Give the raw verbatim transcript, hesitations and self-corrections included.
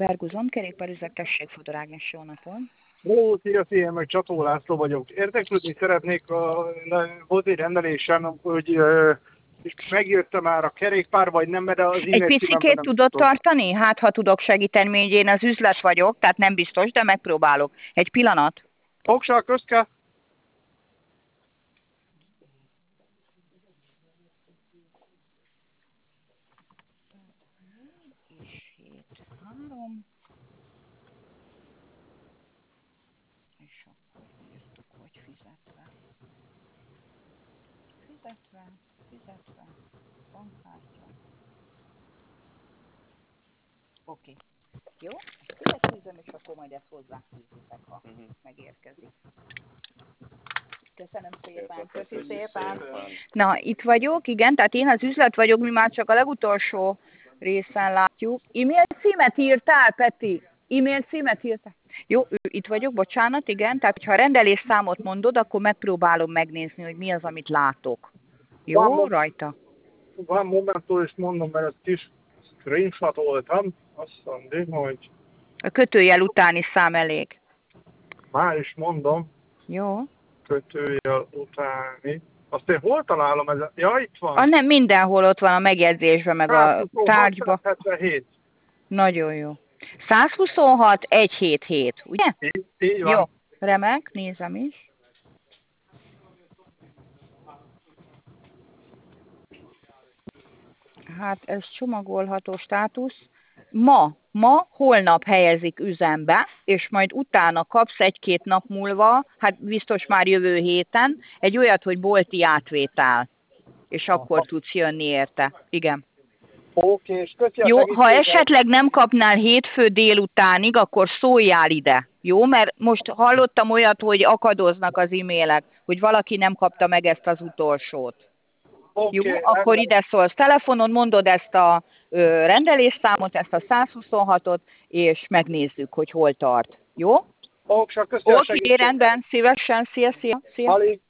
Berguzon, kerékpárüzek, tessék, Fodor Ágnes, jó napot. Jó, szia, szia, meg Csató László vagyok. Érdeklődni szeretnék, a, volt egy rendelésem, hogy uh, megjötte már a kerékpár, vagy nem, mert az Egy picikét tudod tudom. tartani? Hát, ha tudok segíteni, még én az üzlet vagyok, tehát nem biztos, de megpróbálok. Egy pillanat. Fogság, közke! Három. És akkor írtuk, hogy fizetve. Fizetve, fizetve, bankkártya. Oké. Okay. Jó? Fizetőzöm, és akkor majd ezt hozzáfűzitek, ha uh-huh. megérkezik. Köszönöm szépen, köszi szépen. Na, itt vagyok, igen, tehát én az üzlet vagyok, mi már csak a legutolsó részen látjuk. E-mail címet írtál, Peti? E-mail címet írtál? Jó, itt vagyok, bocsánat, igen, tehát ha a rendelés számot mondod, akkor megpróbálom megnézni, hogy mi az, amit látok. Jó, van, rajta? Van momentum, és mondom, mert egy kis screenshotoltam, azt mondom, hogy... A kötőjel utáni szám elég. Már is mondom. Jó. Kötőjel utáni. Azt én hol találom ez? Ja, itt van. A, nem, mindenhol ott van a megjegyzésben, meg a tárgyban. százhuszonhat. Nagyon jó. százhuszonhat százhetvenhét, ugye? Így, így van. Jó, remek, nézem is. Hát ez csomagolható státusz. Ma, ma, holnap helyezik üzembe, és majd utána kapsz egy-két nap múlva, hát biztos már jövő héten, egy olyat, hogy bolti átvétel. És akkor Aha. tudsz jönni érte. Igen. Oké, és köszi Jó, ha esetleg nem kapnál hétfő délutánig, akkor szóljál ide. Jó, mert most hallottam olyat, hogy akadoznak az e-mailek, hogy valaki nem kapta meg ezt az utolsót. Okay, jó, akkor ide szólsz telefonon, mondod ezt a ö, rendelésszámot, ezt a százhuszonhatot, és megnézzük, hogy hol tart. Jó? Oké, okay, rendben, szívesen, szia, szia, szia. Alig.